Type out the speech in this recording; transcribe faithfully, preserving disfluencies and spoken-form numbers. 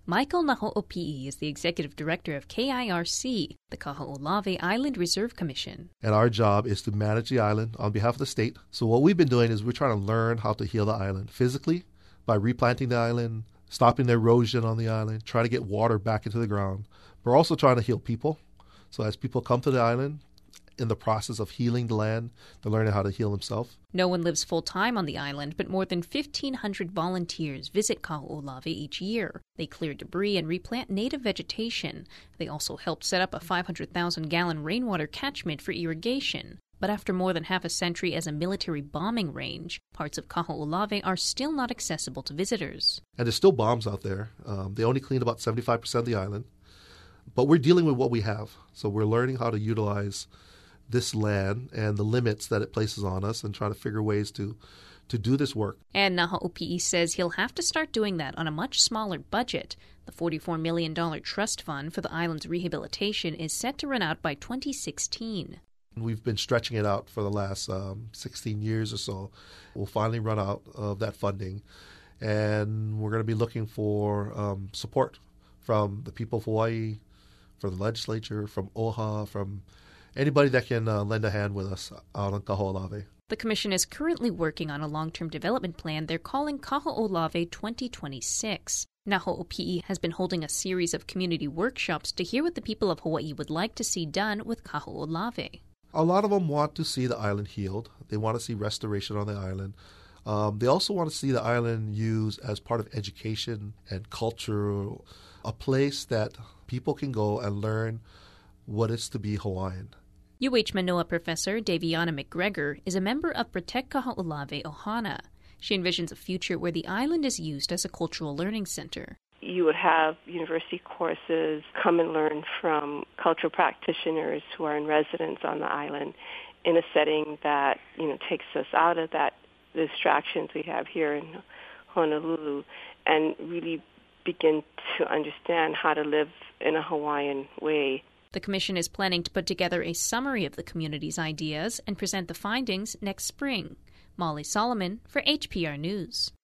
Michael Naho'opi'i is the executive director of K I R C, the Kaho'olawe Island Reserve Commission. And our job is to manage the island on behalf of the state. So what we've been doing is we're trying to learn how to heal the island physically by replanting the island, stopping the erosion on the island, trying to get water back into the ground. We're also trying to heal people. So as people come to the island, in the process of healing the land, they're learning how to heal themselves. No one lives full-time on the island, but more than fifteen hundred volunteers visit Kaho'olawe each year. They clear debris and replant native vegetation. They also helped set up a five hundred thousand gallon rainwater catchment for irrigation. But after more than half a century as a military bombing range, parts of Kaho'olawe are still not accessible to visitors. And there's still bombs out there. Um, they only clean about seventy-five percent of the island. But we're dealing with what we have. So we're learning how to utilize this land and the limits that it places on us and try to figure ways to to do this work. And Naho'opi'i says he'll have to start doing that on a much smaller budget. The forty-four million dollars trust fund for the island's rehabilitation is set to run out by twenty sixteen. We've been stretching it out for the last um, sixteen years or so. We'll finally run out of that funding, and we're going to be looking for um, support from the people of Hawaii, from the legislature, from O H A, from anybody that can uh, lend a hand with us out on Kaho'olawe. The Commission is currently working on a long-term development plan they're calling Kaho'olawe twenty twenty-six. Naho'opi'i has been holding a series of community workshops to hear what the people of Hawaii would like to see done with Kaho'olawe. A lot of them want to see the island healed. They want to see restoration on the island. Um, they also want to see the island used as part of education and culture, a place that people can go and learn what it's to be Hawaiian. U H Manoa professor Daviana McGregor is a member of Protect Kaho'olawe Ohana. She envisions a future where the island is used as a cultural learning center. You would have university courses come and learn from cultural practitioners who are in residence on the island in a setting that, you know, takes us out of that the distractions we have here in Honolulu and really begin to understand how to live in a Hawaiian way. The Commission is planning to put together a summary of the community's ideas and present the findings next spring. Molly Solomon for H P R News.